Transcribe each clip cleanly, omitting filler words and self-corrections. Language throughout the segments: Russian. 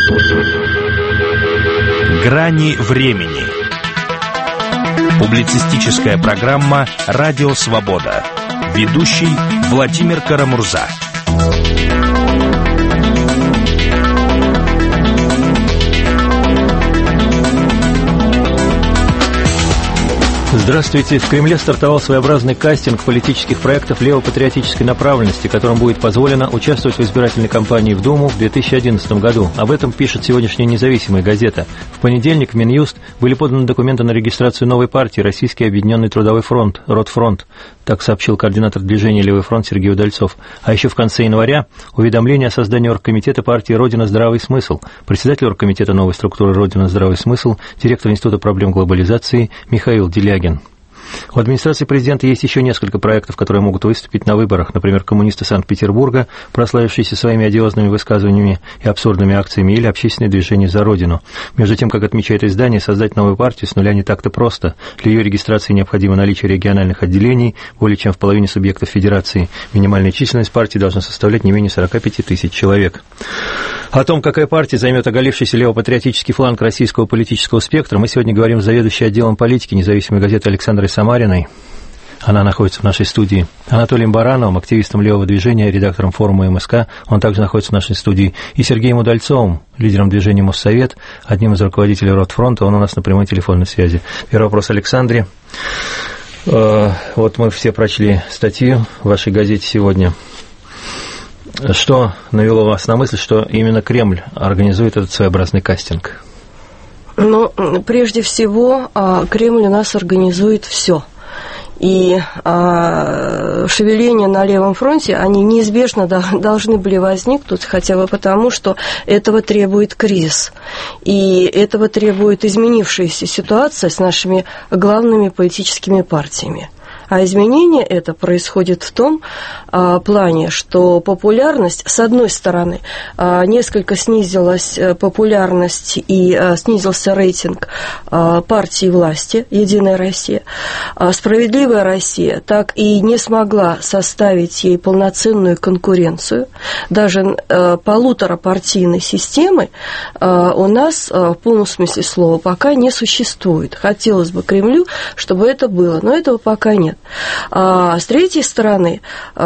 Грани времени. Публицистическая программа «Радио Свобода». Ведущий Владимир Карамурза. Здравствуйте. В Кремле стартовал своеобразный кастинг политических проектов левопатриотической направленности, которым будет позволено участвовать в избирательной кампании в Думу в 2011 году. Об этом пишет сегодняшняя независимая газета. В понедельник в Минюст были поданы документы на регистрацию новой партии «Российский объединенный трудовой фронт», Ротфронт. Так сообщил координатор движения «Левый фронт» Сергей Удальцов. А еще в конце января уведомление о создании оргкомитета партии «Родина. Здравый смысл». Председатель оргкомитета новой структуры «Родина. Здравый смысл», директор Института проблем глобализации Михаил Делягин. У администрации президента есть еще несколько проектов, которые могут выступить на выборах. Например, коммунисты Санкт-Петербурга, прославившиеся своими одиозными высказываниями и абсурдными акциями, или общественное движение «За Родину». Между тем, как отмечает издание, создать новую партию с нуля не так-то просто. Для ее регистрации необходимо наличие региональных отделений, более чем в половине субъектов федерации. Минимальная численность партии должна составлять не менее 45 тысяч человек. О том, какая партия займет оголившийся левопатриотический фланг российского политического спектра, мы сегодня говорим с заведующей отделом политики независимой газеты Александрой Самариной. Она находится в нашей студии. Анатолием Барановым, активистом левого движения, редактором форума МСК, он также находится в нашей студии. И Сергеем Удальцовым, лидером движения Моссовет, одним из руководителей Ротфронта, он у нас на прямой телефонной связи. Первый вопрос Александре. Вот мы все прочли статью в вашей газете сегодня. Что навело вас на мысль, что именно Кремль организует этот своеобразный кастинг? Ну, прежде всего, Кремль у нас организует все. И шевеления на левом фронте, они неизбежно должны были возникнуть, хотя бы потому, что этого требует кризис. И этого требует изменившаяся ситуация с нашими главными политическими партиями. А изменение это происходит в том плане, что популярность, с одной стороны, несколько снизилась популярность и снизился рейтинг партии власти «Единая Россия». «Справедливая Россия» так и не смогла составить ей полноценную конкуренцию. Даже полуторапартийной системы у нас в полном смысле слова пока не существует. Хотелось бы Кремлю, чтобы это было, но этого пока нет. С третьей стороны,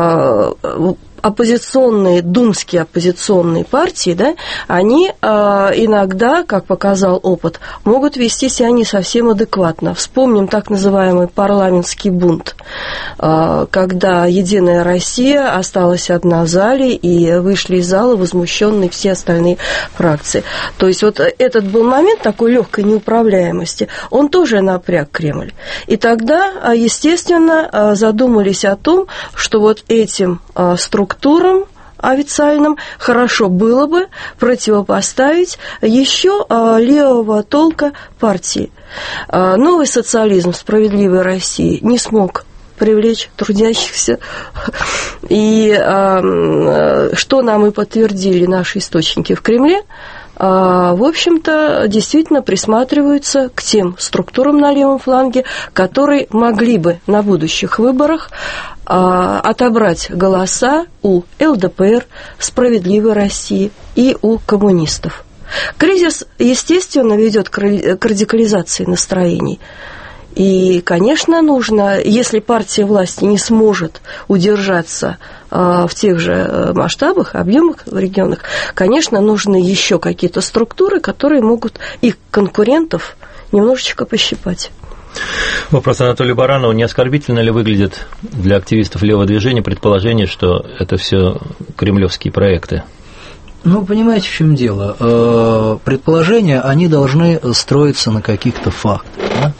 думские оппозиционные партии, да, они иногда, как показал опыт, могут вести себя не совсем адекватно. Вспомним так называемый парламентский бунт, когда «Единая Россия» осталась одна в зале, и вышли из зала возмущенные все остальные фракции. То есть вот этот был момент такой легкой неуправляемости, он тоже напряг Кремль. И тогда, естественно, задумались о том, что вот этим структурам официальным хорошо было бы противопоставить еще левого толка партии. Новый социализм «Справедливой России» не смог привлечь трудящихся. И что нам и подтвердили наши источники в Кремле, в общем-то, действительно присматриваются к тем структурам на левом фланге, которые могли бы на будущих выборах отобрать голоса у ЛДПР, «Справедливой России» и у коммунистов. Кризис, естественно, ведет к радикализации настроений. И, конечно, нужно, если партия власти не сможет удержаться в тех же масштабах, объемах в регионах, конечно, нужны еще какие-то структуры, которые могут их конкурентов немножечко пощипать. Вопрос Анатолию Баранову. Не оскорбительно ли выглядит для активистов левого движения предположение, что это все кремлевские проекты? Ну, понимаете, в чем дело? Предположения, они должны строиться на каких-то фактах. Да?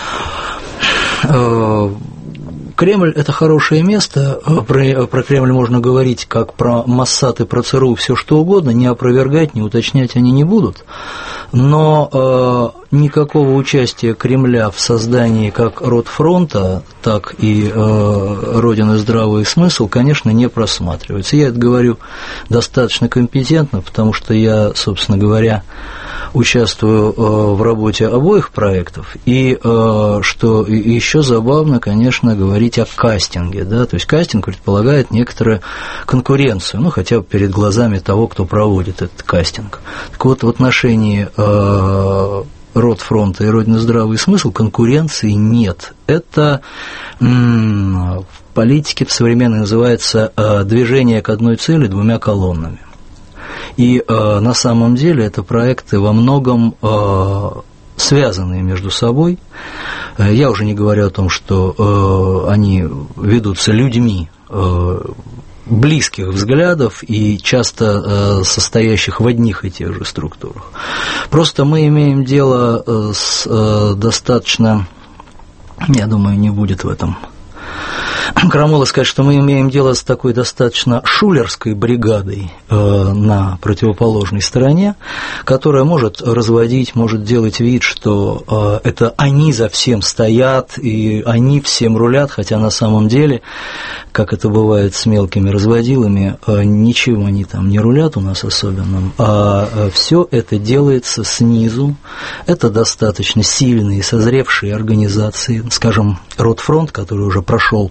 Кремль – это хорошее место, про Кремль можно говорить как про Моссад и про ЦРУ все что угодно, не опровергать, не уточнять они не будут, но никакого участия Кремля в создании как Ротфронта, так и Родины здравый смысл, конечно, не просматривается. Я это говорю достаточно компетентно, потому что я, собственно говоря, участвую в работе обоих проектов. И что еще забавно, конечно, говорить о кастинге. Да? То есть кастинг предполагает некоторую конкуренцию, ну, хотя бы перед глазами того, кто проводит этот кастинг. Так вот, в отношении Ротфронта и Родина здравый смысл конкуренции нет. Это в политике в современной называется движение к одной цели двумя колоннами. И на самом деле это проекты во многом связанные между собой. Я уже не говорю о том, что они ведутся людьми близких взглядов и часто состоящих в одних и тех же структурах. Просто мы имеем дело с достаточно, я думаю, не будет в этом крамола сказать, что мы имеем дело с такой достаточно шулерской бригадой на противоположной стороне, которая может разводить, может делать вид, что это они за всем стоят и они всем рулят, хотя на самом деле, как это бывает с мелкими разводилами, ничем они там не рулят у нас особенным, а все это делается снизу. Это достаточно сильные, созревшие организации, скажем, Ротфронт, который уже прошел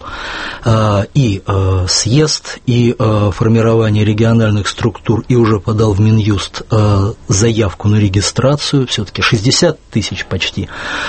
и съезд, и формирование региональных структур, и уже подал в Минюст заявку на регистрацию, все-таки 60 тысяч почти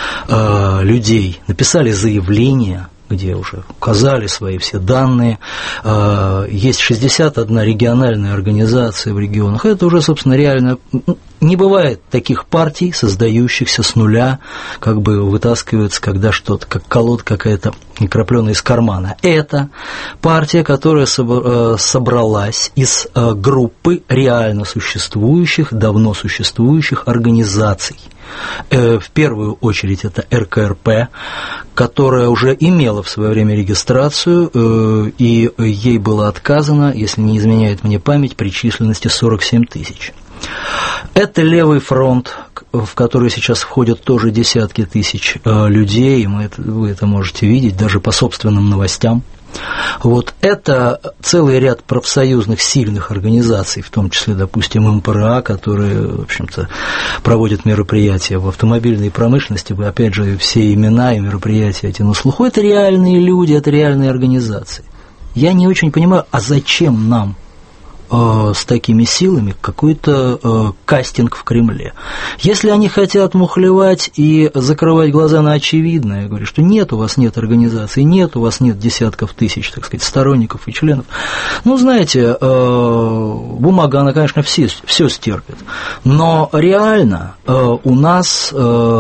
людей написали заявление, где уже указали свои все данные. Есть 61 региональная организация в регионах. Это уже, собственно, реально не бывает таких партий, создающихся с нуля, как бы вытаскиваются, когда что-то, как колода какая-то крапленая из кармана. Это партия, которая собралась из группы реально существующих, давно существующих организаций. В первую очередь это РКРП, которая уже имела в свое время регистрацию, и ей было отказано, если не изменяет мне память, при численности 47 тысяч. Это Левый фронт, в который сейчас входят тоже десятки тысяч людей, и вы это можете видеть даже по собственным новостям. Вот это целый ряд профсоюзных сильных организаций, в том числе, допустим, МПРА, которые, в общем-то, проводят мероприятия в автомобильной промышленности, опять же, все имена и мероприятия эти на слуху, это реальные люди, это реальные организации. Я не очень понимаю, а зачем нам с такими силами какой-то кастинг в Кремле. Если они хотят мухлевать и закрывать глаза на очевидное, я говорю, что нет, у вас нет организации, нет, у вас нет десятков тысяч, так сказать, сторонников и членов. Ну, знаете, бумага, она, конечно, все стерпит, но реально у нас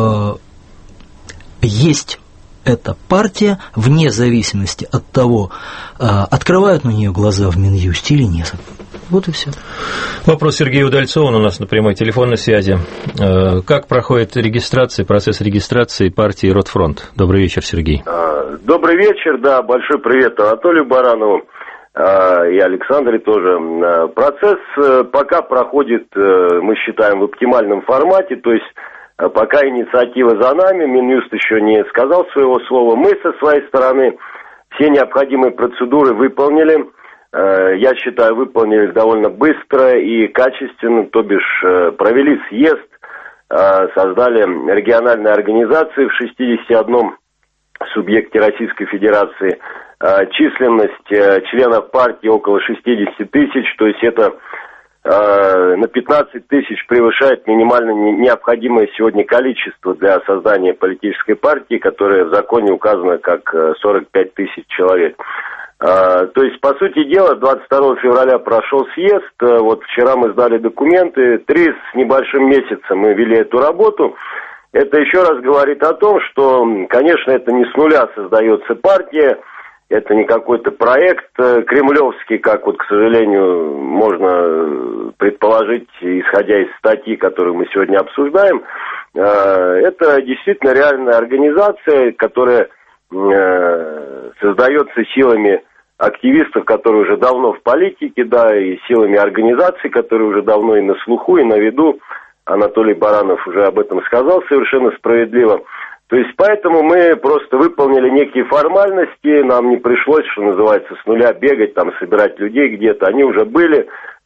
есть эта партия, вне зависимости от того, открывают на нее глаза в Минюсте или нет. Вот и все. Вопрос Сергея Удальцова у нас на прямой телефонной связи. Как проходит регистрация, процесс регистрации партии Ротфронт? Добрый вечер, Сергей. Добрый вечер, да, большой привет Анатолию Баранову и Александре тоже. Процесс пока проходит, мы считаем, в оптимальном формате, то есть пока инициатива за нами, Минюст еще не сказал своего слова, мы со своей стороны все необходимые процедуры выполнили. Я считаю, выполнили их довольно быстро и качественно, то бишь провели съезд, создали региональные организации в 61 субъекте Российской Федерации. Численность членов партии около 60 тысяч, то есть это на 15 тысяч превышает минимально необходимое сегодня количество для создания политической партии, которая в законе указана как 45 тысяч человек. То есть, по сути дела, 22 февраля прошел съезд, вот вчера мы сдали документы, 3 с небольшим месяца мы вели эту работу. Это еще раз говорит о том, что, конечно, это не с нуля создается партия, это не какой-то проект кремлевский, как вот, к сожалению, можно предположить, исходя из статьи, которую мы сегодня обсуждаем. Это действительно реальная организация, которая создается силами активистов, которые уже давно в политике, да, и силами организаций, которые уже давно и на слуху, и на виду. Анатолий Баранов уже об этом сказал совершенно справедливо. То есть поэтому мы просто выполнили некие формальности, нам не пришлось, что называется, с нуля бегать, там, собирать людей где-то. Они уже были,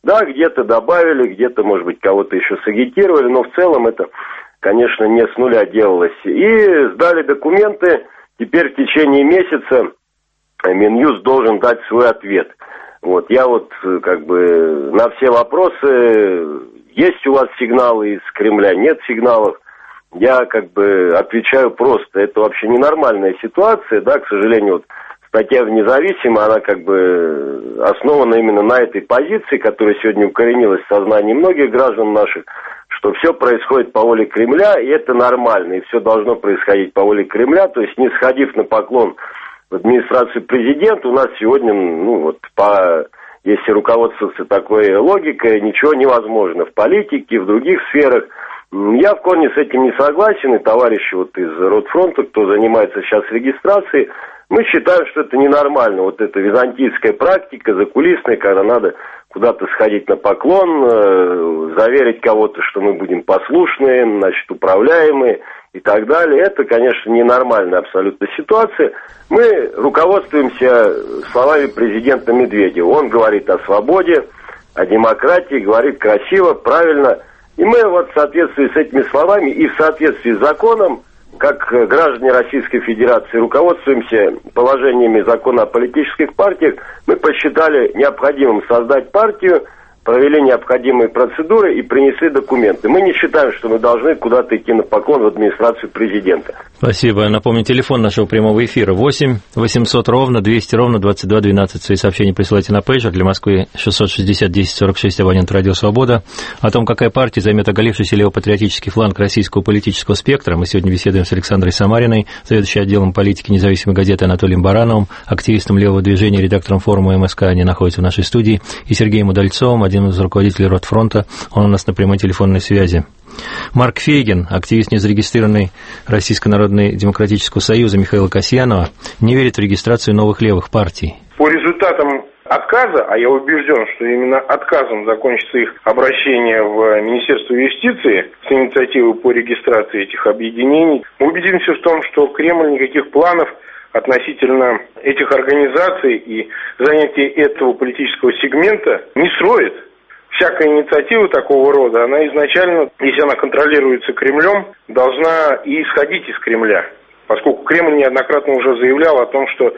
Да, где-то добавили, где-то, может быть, кого-то еще сагитировали, но в целом это, конечно, не с нуля делалось. И сдали документы, теперь в течение месяца Минюст должен дать свой ответ. Вот, я вот как бы на все вопросы, есть у вас сигналы из Кремля, нет сигналов, я как бы отвечаю просто. Это вообще ненормальная ситуация, да, к сожалению, вот статья «Независимая», она как бы основана именно на этой позиции, которая сегодня укоренилась в сознании многих граждан наших, что все происходит по воле Кремля, и это нормально, и все должно происходить по воле Кремля, то есть не сходив на поклон в администрацию президента, у нас сегодня, ну вот, если руководствоваться такой логикой, ничего невозможно в политике, в других сферах. Я в корне с этим не согласен, и товарищи вот из Ротфронта, кто занимается сейчас регистрацией, мы считаем, что это ненормально. Вот эта византийская практика, закулисная, когда надо куда-то сходить на поклон, заверить кого-то, что мы будем послушные, значит, управляемые и так далее. Это, конечно, ненормальная абсолютно ситуация. Мы руководствуемся словами президента Медведева. Он говорит о свободе, о демократии, говорит красиво, правильно. И мы вот в соответствии с этими словами и в соответствии с законом, как граждане Российской Федерации, руководствуемся положениями закона о политических партиях, мы посчитали необходимым создать партию, провели необходимые процедуры и принесли документы. Мы не считаем, что мы должны куда-то идти на поклон в администрацию президента. Спасибо. Напомню, телефон нашего прямого эфира 8 800 ровно 200 ровно 22 12. Свои сообщения присылайте на пейджер. Для Москвы 660 10 46, абонент «Радио Свобода». О том, какая партия займет оголившийся левопатриотический фланг российского политического спектра, мы сегодня беседуем с Александрой Самариной, заведующей отделом политики независимой газеты Анатолием Барановым, активистом левого движения, редактором форума МСК, они находятся в нашей студии, и Сергеем Удальцовым, один из руководителей Ротфронта, он у нас на прямой телефонной связи. Марк Фейгин, активист, незарегистрированный Российского народно-демократического союза Михаила Касьянова, не верит в регистрацию новых левых партий. По результатам отказа, а я убежден, что именно отказом закончится их обращение в Министерство юстиции с инициативой по регистрации этих объединений, мы убедимся в том, что Кремль никаких планов относительно этих организаций и занятия этого политического сегмента не строит. Всякая инициатива такого рода, она изначально, если она контролируется Кремлем, должна и исходить из Кремля. Поскольку Кремль неоднократно уже заявлял о том, что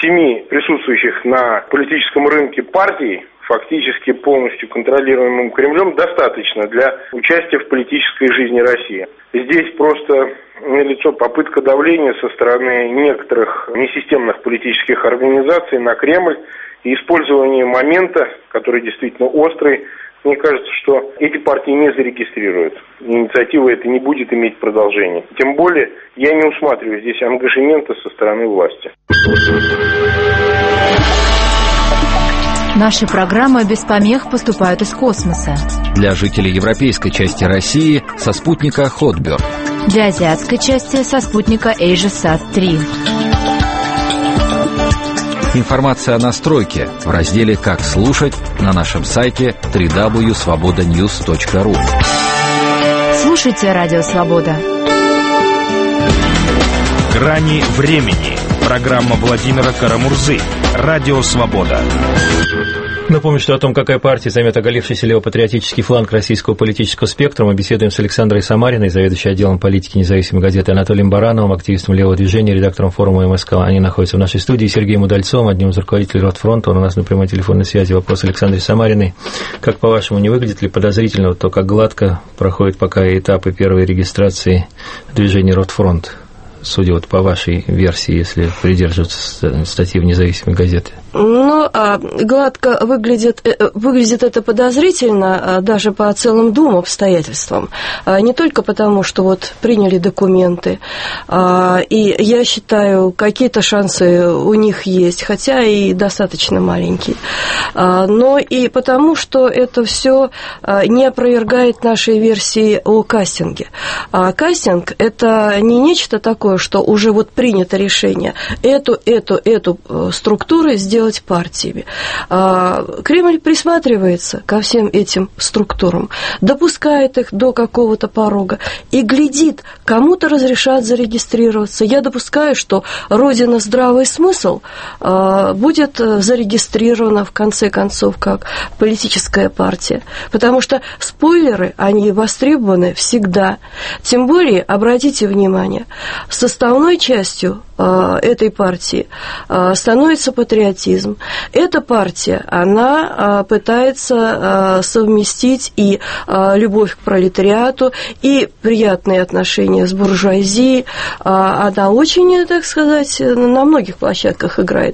7 присутствующих на политическом рынке партий, фактически полностью контролируемым Кремлем, достаточно для участия в политической жизни России. Здесь просто налицо попытка давления со стороны некоторых несистемных политических организаций на Кремль и использование момента, который действительно острый. Мне кажется, что эти партии не зарегистрируют. Инициатива эта не будет иметь продолжения. Тем более, я не усматриваю здесь ангажемента со стороны власти. Наши программы без помех поступают из космоса. Для жителей европейской части России со спутника Hotbird. Для азиатской части со спутника AsiaSat-3. Информация о настройке в разделе «Как слушать» на нашем сайте www.svobodanews.ru. Слушайте «Радио Свобода». «Грани времени». Программа Владимира Карамурзы. «Радио Свобода». Напомню, что о том, какая партия займет оголившийся левопатриотический фланг российского политического спектра, мы беседуем с Александрой Самариной, заведующей отделом политики независимой газеты, Анатолием Барановым, активистом левого движения, редактором форума МСК. Они находятся в нашей студии. Сергеем Удальцовым, одним из руководителей Ротфронта. Он у нас на прямой телефонной связи. Вопрос Александре Самариной. Как, по-вашему, не выглядит ли подозрительно то, как гладко проходят пока этапы первой регистрации движения Ротфронт? Судя вот по вашей версии, если придерживаться статьи в независимой газете. Ну, гладко выглядит это подозрительно даже по целым двум обстоятельствам. Не только потому, что вот приняли документы, и я считаю, какие-то шансы у них есть, хотя и достаточно маленькие, но и потому, что это все не опровергает нашей версии о кастинге. Кастинг – это не нечто такое, такое, что уже вот принято решение эту структуру сделать партиями. Кремль присматривается ко всем этим структурам, допускает их до какого-то порога и глядит, кому-то разрешат зарегистрироваться. Я допускаю, что Родина здравый смысл будет зарегистрирована в конце концов как политическая партия, потому что спойлеры, они востребованы всегда. Тем более, обратите внимание, составной частью этой партии становится патриотизм. Эта партия, она пытается совместить и любовь к пролетариату, и приятные отношения с буржуазией. Она очень, так сказать, на многих площадках играет.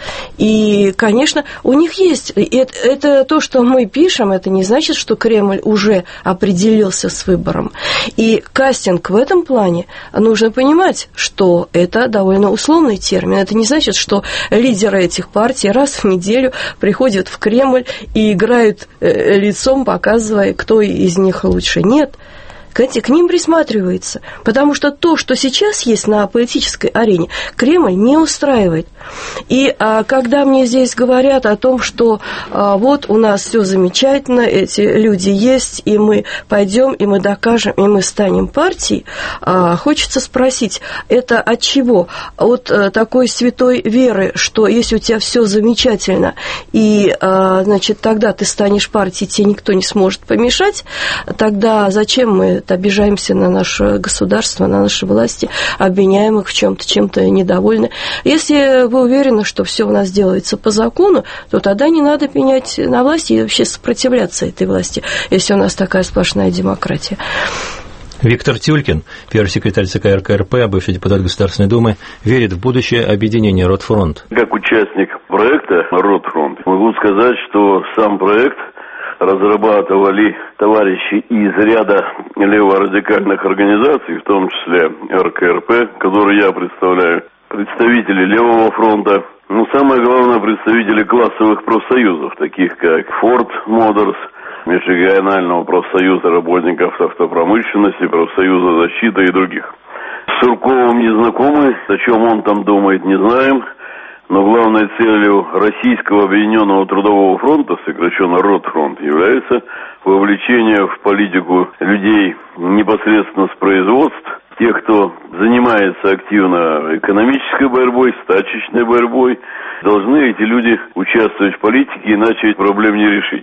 И, конечно, у них есть, это то, что мы пишем, это не значит, что Кремль уже определился с выбором. И кастинг в этом плане, нужно понимать, что это довольно условный термин. Это не значит, что лидеры этих партий раз в неделю приходят в Кремль и играют лицом, показывая, кто из них лучше. Нет. К ним присматривается, потому что то, что сейчас есть на политической арене, Кремль не устраивает. И когда мне здесь говорят о том, что вот у нас все замечательно, эти люди есть, и мы пойдем, и мы докажем, и мы станем партией, хочется спросить, это от чего? От такой святой веры, что если у тебя все замечательно, и, значит, тогда ты станешь партией, тебе никто не сможет помешать, тогда зачем мы обижаемся на наше государство, на наши власти, обвиняем их в чем-то, чем-то недовольны. Если вы уверены, что все у нас делается по закону, то тогда не надо пенять на власти и вообще сопротивляться этой власти, если у нас такая сплошная демократия. Виктор Тюлькин, первый секретарь ЦК РКРП, бывший депутат Государственной Думы, верит в будущее объединение Ротфронт. Как участник проекта Ротфронт могу сказать, что сам проект разрабатывали товарищи из ряда леворадикальных организаций, в том числе РКРП, который я представляю, представители Левого фронта, но самое главное, представители классовых профсоюзов, таких как Ford Motors, Межрегионального профсоюза работников автопромышленности, профсоюза защиты и других. С Сурковым не знакомы, о чем он там думает, не знаем. Но главной целью Российского объединенного трудового фронта, сокращенно Ротфронт, является вовлечение в политику людей непосредственно с производств, тех, кто занимается активно экономической борьбой, стачечной борьбой. Должны эти люди участвовать в политике, иначе проблем не решить.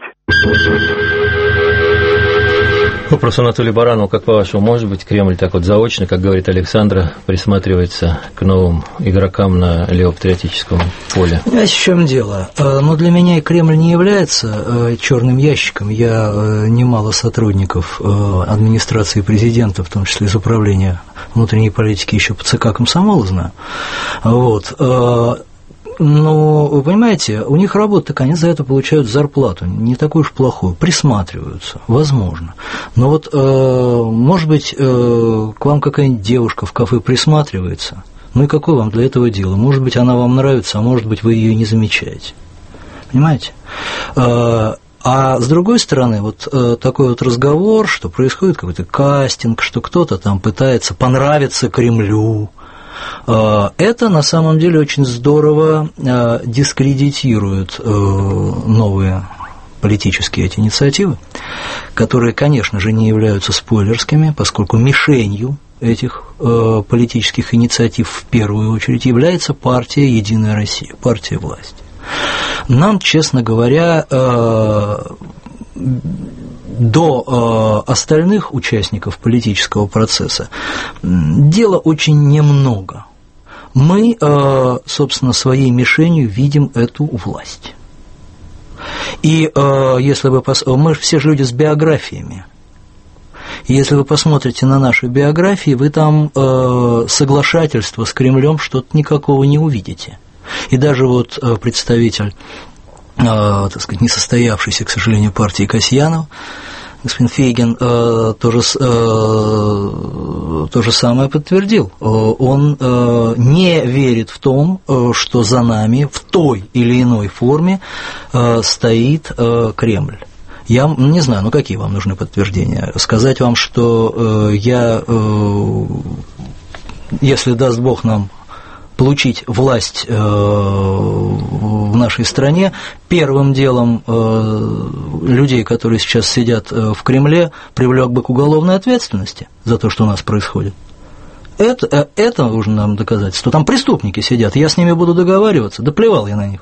Вопрос Анатолию Баранову, как по-вашему, может быть, Кремль так вот заочно, как говорит Александра, присматривается к новым игрокам на левопатриотическом поле? Знаете, в чем дело? Но для меня Кремль не является черным ящиком. Я немало сотрудников администрации президента, в том числе из управления внутренней политики, еще по ЦК Комсомола знаю. Вот. Но, вы понимаете, у них работа, так они за это получают зарплату, не такую уж плохую, присматриваются, возможно. Но вот, может быть, к вам какая-нибудь девушка в кафе присматривается, ну и какое вам для этого дело? Может быть, она вам нравится, а может быть, вы ее не замечаете. Понимаете? А с другой стороны, вот такой вот разговор, что происходит какой-то кастинг, что кто-то там пытается понравиться Кремлю, это на самом деле очень здорово дискредитирует новые политические эти инициативы, которые, конечно же, не являются спойлерскими, поскольку мишенью этих политических инициатив в первую очередь является партия «Единая Россия», партия власти. Нам, честно говоря, до остальных участников политического процесса дела очень немного. Мы, собственно, своей мишенью видим эту власть. И если вы мы же все же люди с биографиями. И если вы посмотрите на наши биографии, вы там соглашательства с Кремлем что-то никакого не увидите. И даже вот представитель, так сказать, несостоявшейся, к сожалению, партии Касьянов, господин Фейгин, то же самое подтвердил. Он не верит в том, что за нами в той или иной форме стоит Кремль. Я не знаю, ну какие вам нужны подтверждения? Сказать вам, что я если даст Бог нам получить власть в нашей стране, первым делом людей, которые сейчас сидят в Кремле, привлек бы к уголовной ответственности за то, что у нас происходит. Это нужно нам доказать, что там преступники сидят, я с ними буду договариваться, да плевал я на них.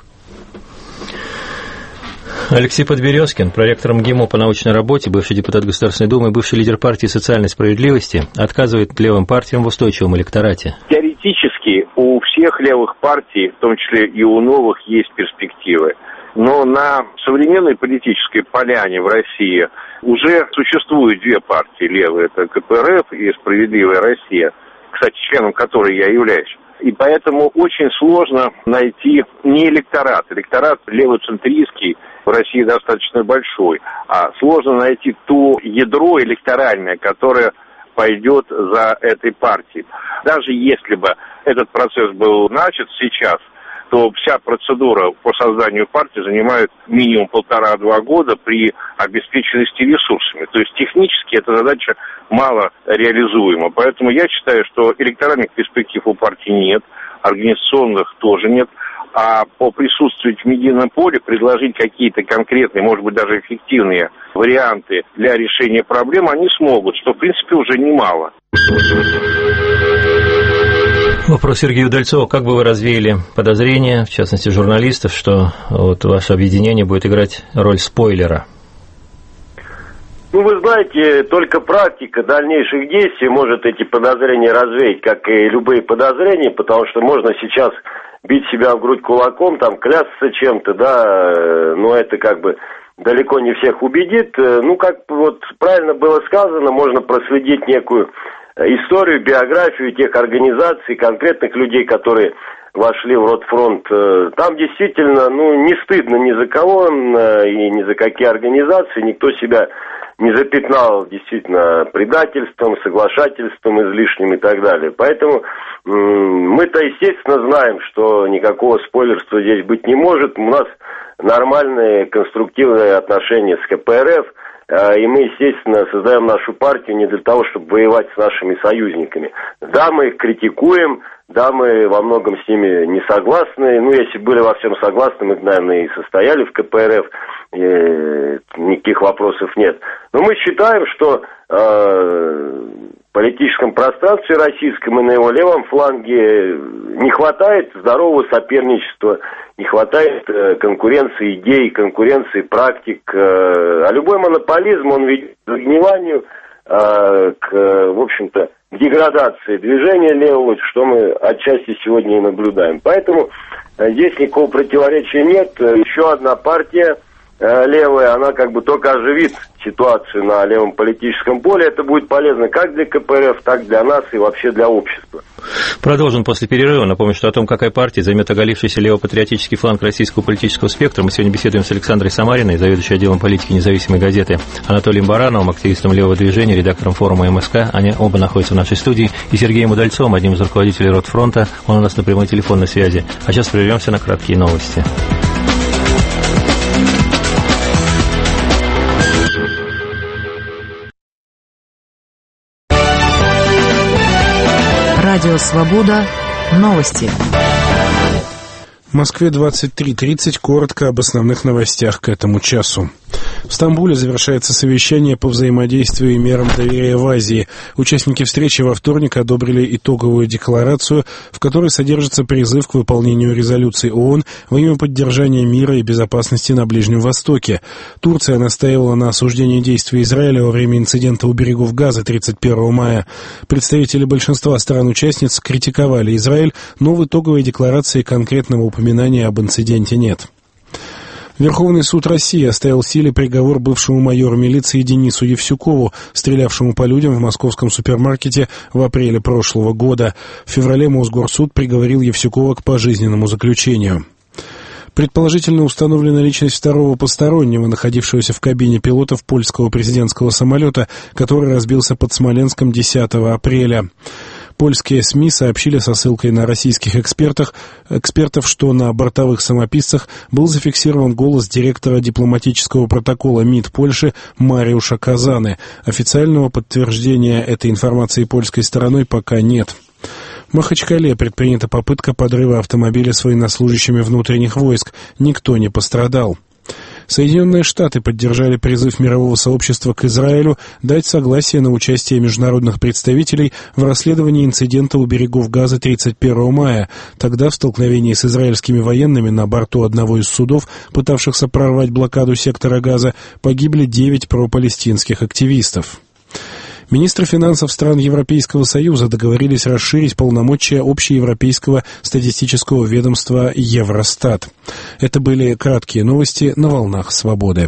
Алексей Подберезкин, проректор МГИМО по научной работе, бывший депутат Государственной Думы, бывший лидер партии социальной справедливости, отказывает левым партиям в устойчивом электорате. Теоретически у всех левых партий, в том числе и у новых, есть перспективы. Но на современной политической поляне в России уже существуют две партии левые. Это КПРФ и «Справедливая Россия», кстати, членом которой я являюсь. И поэтому очень сложно найти не электорат. Электорат левоцентристский в России достаточно большой. А сложно найти то ядро электоральное, которое пойдет за этой партией. Даже если бы этот процесс был начат сейчас, то вся процедура по созданию партии занимает минимум 1,5-2 года при обеспеченности ресурсами. То есть технически эта задача мало реализуема. Поэтому я считаю, что электоральных перспектив у партии нет, организационных тоже нет. А по присутствию в медийном поле предложить какие-то конкретные, может быть, даже эффективные варианты для решения проблем они смогут, что, в принципе, уже немало. Вопрос Сергею Удальцову. Как бы вы развеяли подозрения, в частности, журналистов, что вот ваше объединение будет играть роль спойлера? Ну, вы знаете, только практика дальнейших действий может эти подозрения развеять, как и любые подозрения, потому что можно сейчас бить себя в грудь кулаком, там, клясться чем-то, да, но это как бы далеко не всех убедит. Ну, как вот правильно было сказано, можно проследить некую историю, биографию тех организаций, конкретных людей, которые вошли в Ротфронт. Там действительно, ну, не стыдно ни за кого и ни за какие организации, никто себя не запятнал действительно предательством, соглашательством излишним и так далее. Поэтому мы-то, естественно, знаем, что никакого спойлерства здесь быть не может. У нас нормальные, конструктивные отношения с КПРФ, и мы, естественно, создаем нашу партию не для того, чтобы воевать с нашими союзниками. Да, мы их критикуем, да, мы во многом с ними не согласны. Ну, если были во всем согласны, мы, наверное, и состояли в КПРФ, никаких вопросов нет. Но мы считаем, что в политическом пространстве российском и на его левом фланге не хватает здорового соперничества, не хватает конкуренции идей, конкуренции практик. А любой монополизм, он ведет к загниванию, в общем-то, к деградации движения левого, что мы отчасти сегодня и наблюдаем. Поэтому здесь никакого противоречия нет. Еще одна партия левая, она как бы только оживит ситуацию на левом политическом поле. Это будет полезно как для КПРФ, так для нас и вообще для общества. Продолжим после перерыва. Напомню, что о том, какая партия займет оголившийся левопатриотический фланг российского политического спектра, мы сегодня беседуем с Александрой Самариной, заведующей отделом политики независимой газеты, Анатолием Барановым, активистом левого движения, редактором форума МСК. Они оба находятся в нашей студии. И Сергеем Удальцовым, одним из руководителей Ротфронта. Он у нас на прямой телефонной связи. А сейчас прервемся на краткие новости. Радио «Свобода». Новости. В Москве 23:30. Коротко об основных новостях к этому часу. В Стамбуле завершается совещание по взаимодействию и мерам доверия в Азии. Участники встречи во вторник одобрили итоговую декларацию, в которой содержится призыв к выполнению резолюций ООН во имя поддержания мира и безопасности на Ближнем Востоке. Турция настаивала на осуждении действий Израиля во время инцидента у берегов Газа 31 мая. Представители большинства стран-участниц критиковали Израиль, но в итоговой декларации конкретного упоминания об инциденте нет. Верховный суд России оставил в силе приговор бывшему майору милиции Денису Евсюкову, стрелявшему по людям в московском супермаркете в апреле прошлого года. В феврале Мосгорсуд приговорил Евсюкова к пожизненному заключению. Предположительно установлена личность второго постороннего, находившегося в кабине пилотов польского президентского самолета, который разбился под Смоленском 10 апреля. Польские СМИ сообщили со ссылкой на российских экспертов, что на бортовых самописцах был зафиксирован голос директора дипломатического протокола МИД Польши Мариуша Казаны. Официального подтверждения этой информации польской стороной пока нет. В Махачкале предпринята попытка подрыва автомобиля с военнослужащими внутренних войск. Никто не пострадал. Соединенные Штаты поддержали призыв мирового сообщества к Израилю дать согласие на участие международных представителей в расследовании инцидента у берегов Газа 31 мая. Тогда в столкновении с израильскими военными на борту одного из судов, пытавшихся прорвать блокаду сектора Газа, погибли 9 пропалестинских активистов. Министры финансов стран Европейского Союза договорились расширить полномочия общеевропейского статистического ведомства Евростат. Это были краткие новости на волнах свободы.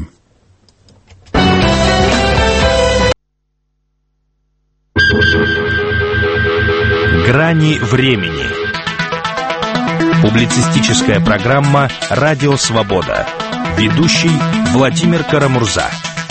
Грани времени. Публицистическая программа «Радио Свобода». Ведущий Владимир Карамурза.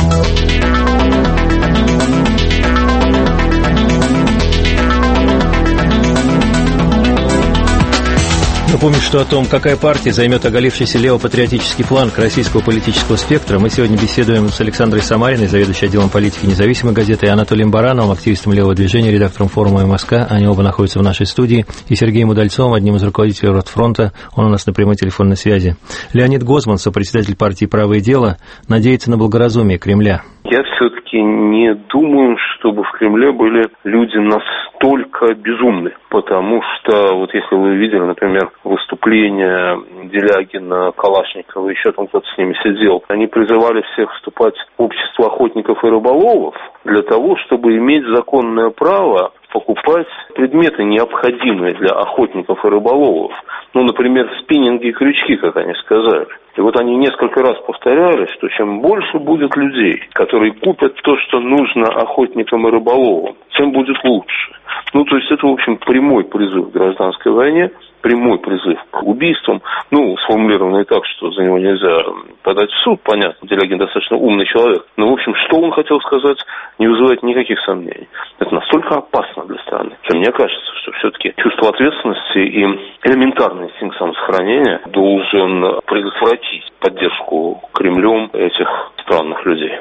Напомню, что о том, какая партия займет оголившийся левопатриотический фланг российского политического спектра, мы сегодня беседуем с Александрой Самариной, заведующей отделом политики независимой газеты, и Анатолием Барановым, активистом левого движения, редактором форума МСК. Они оба находятся в нашей студии. И Сергеем Удальцовым, одним из руководителей Ротфронта. Он у нас на прямой телефонной связи. Леонид Гозман, сопредседатель партии «Правое дело», надеется на благоразумие Кремля. Я все-таки не думаю, чтобы в Кремле были люди настолько безумны, потому что, вот если вы видели, например, выступление Делягина, Калашникова, еще там кто-то с ними сидел, они призывали всех вступать в общество охотников и рыболовов для того, чтобы иметь законное право покупать предметы, необходимые для охотников и рыболовов. Ну, например, спиннинги и крючки, как они сказали. И вот они несколько раз повторяли, что чем больше будет людей, которые купят то, что нужно охотникам и рыболовам, тем будет лучше. Ну, то есть это, в общем, прямой призыв к гражданской войне, прямой призыв к убийствам, ну, сформулированный так, что за него нельзя подать в суд, понятно, Делягин достаточно умный человек, но, в общем, что он хотел сказать, не вызывает никаких сомнений. Это настолько опасно для страны, что мне кажется, что все-таки чувство ответственности и элементарный инстинкт самосохранения должен предотвратить поддержку Кремлем этих странных людей.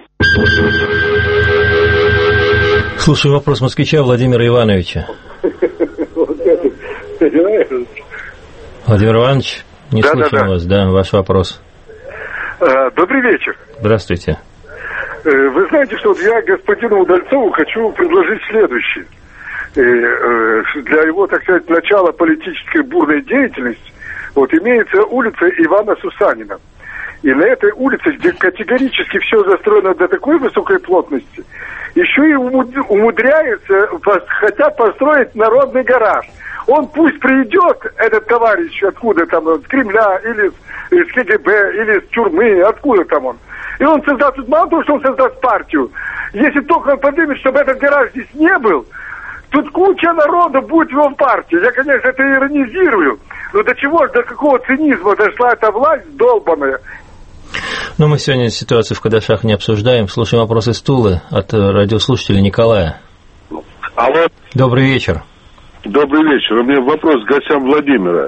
Слушаю вопрос москвича Владимира Ивановича. Владимир Иванович, не слышим вас, да, ваш вопрос. Добрый вечер. Здравствуйте. Вы знаете, что я господину Удальцову хочу предложить следующее. Для его, так сказать, начала политической бурной деятельности вот имеется улица Ивана Сусанина. И на этой улице, где категорически все застроено до такой высокой плотности, еще и умудряются, хотят построить народный гараж. Он пусть придет, этот товарищ, откуда там, с Кремля, или из КГБ, или с тюрьмы, откуда там он. И он создаст, мало того, что он создаст партию, если только он поднимет, чтобы этот гараж здесь не был, тут куча народа будет в его партии. Я, конечно, это иронизирую, но до чего, до какого цинизма дошла эта власть долбаная. Ну, мы сегодня ситуацию в Кадашах не обсуждаем. Слушаем вопрос из Тулы от радиослушателя Николая. Алло. Добрый вечер. Добрый вечер. У меня вопрос к гостям Владимира.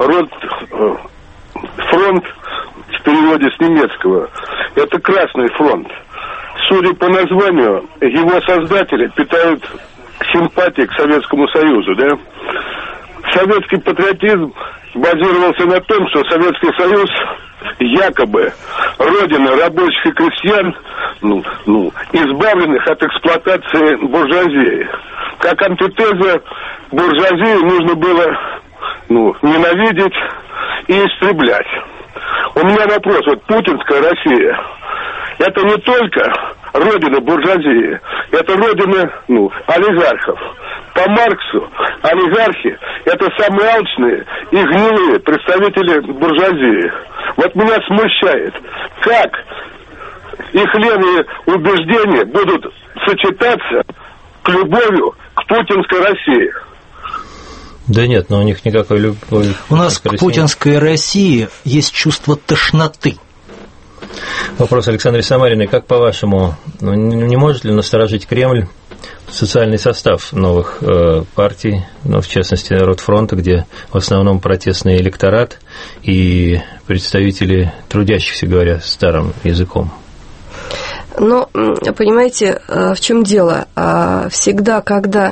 Фронт в переводе с немецкого – это Красный фронт. Судя по названию, его создатели питают симпатии к Советскому Союзу, да? Советский патриотизм базировался на том, что Советский Союз якобы родина рабочих и крестьян, избавленных от эксплуатации буржуазии. Как антитеза буржуазии нужно было ненавидеть и истреблять. У меня вопрос, вот путинская Россия, это не только родина буржуазии, это родина олигархов. По Марксу олигархи – это самые алчные и гнилые представители буржуазии. Вот меня смущает, как их левые убеждения будут сочетаться к любовью к путинской России. Да нет, но у них никакой любви. У нас к путинской России есть чувство тошноты. Вопрос Александре Самариной. Как по-вашему, не может ли насторожить Кремль социальный состав новых партий, в частности, Ротфронта, где в основном протестный электорат и представители трудящихся, говоря старым языком? Но, понимаете, в чем дело? Всегда, когда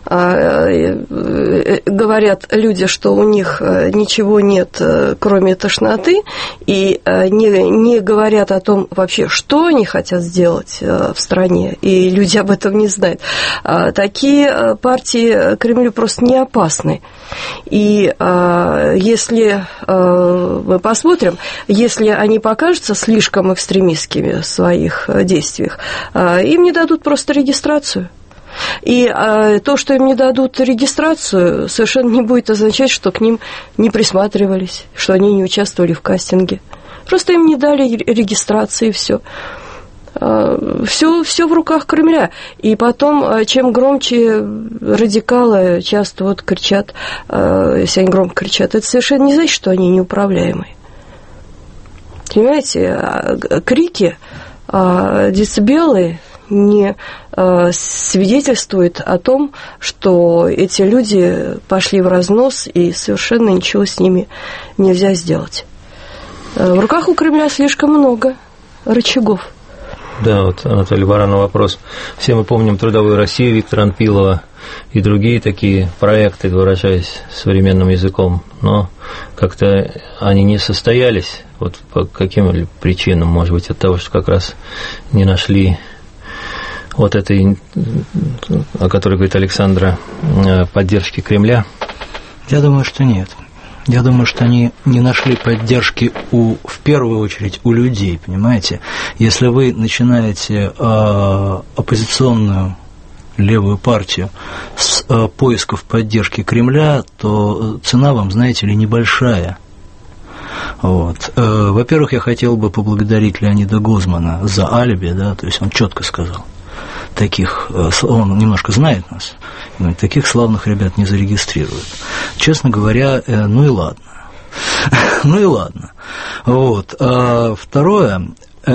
говорят люди, что у них ничего нет, кроме тошноты, и не говорят о том вообще, что они хотят сделать в стране, и люди об этом не знают, такие партии Кремлю просто не опасны. И если мы посмотрим, если они покажутся слишком экстремистскими в своих действиях, им не дадут просто регистрацию. И то, что им не дадут регистрацию, совершенно не будет означать, что к ним не присматривались, что они не участвовали в кастинге. Просто им не дали регистрации, и все. Все в руках Кремля. И потом, чем громче радикалы часто вот кричат, если они громко кричат, это совершенно не значит, что они неуправляемые. Понимаете, крики, децибелы не свидетельствуют о том, что эти люди пошли в разнос, и совершенно ничего с ними нельзя сделать. В руках у Кремля слишком много рычагов. Да, вот, Анатолий Баранов, вопрос. Все мы помним «Трудовую Россию» Виктора Анпилова и другие такие проекты, выражаясь современным языком, но как-то они не состоялись. Вот по каким причинам? Может быть, от того, что как раз не нашли вот этой, о которой говорит Александра, поддержки Кремля? Я думаю, что нет. Я думаю, что они не нашли поддержки в первую очередь у людей, понимаете? Если вы начинаете оппозиционную левую партию с поисков поддержки Кремля, то цена вам, знаете ли, небольшая. Вот. Во-первых, я хотел бы поблагодарить Леонида Гозмана за алиби, да, то есть он четко сказал. Таких, он немножко знает нас, таких славных ребят не зарегистрируют. Честно говоря, ну и ладно. Ну и ладно. Вот. Второе,